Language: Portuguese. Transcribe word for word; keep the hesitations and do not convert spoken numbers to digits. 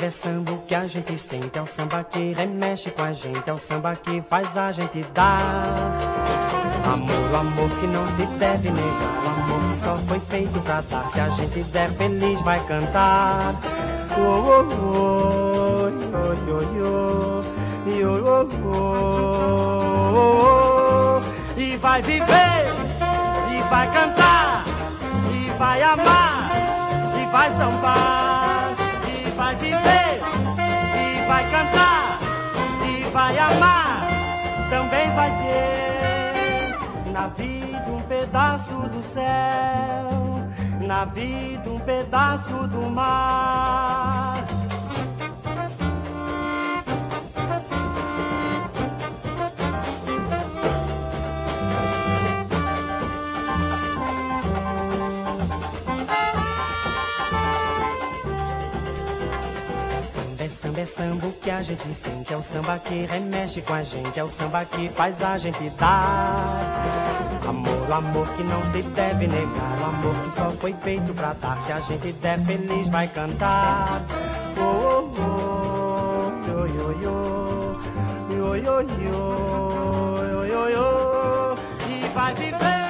é samba, o que a gente sente é o samba que remexe com a gente, é o samba que faz a gente dar amor, o amor que não se deve negar, o amor que só foi feito pra dar. Se a gente der feliz vai cantar, oh, oh, oh, oh, oh, oh, oh, oh, e vai viver, e vai cantar, e vai amar, e vai sambar, e vai viver, e vai cantar, e vai amar, também vai ter na vida um pedaço do céu, na vida um pedaço do mar. Samba é samba, o que a gente sente é o samba que remexe com a gente, é o samba que faz a gente dar amor, o amor que não se deve negar, o amor que só foi feito pra dar. Se a gente der feliz vai cantar, oh, oh, oh, yo, yo, yo, yo, yo, yo, yo, yo, yo, e vai viver.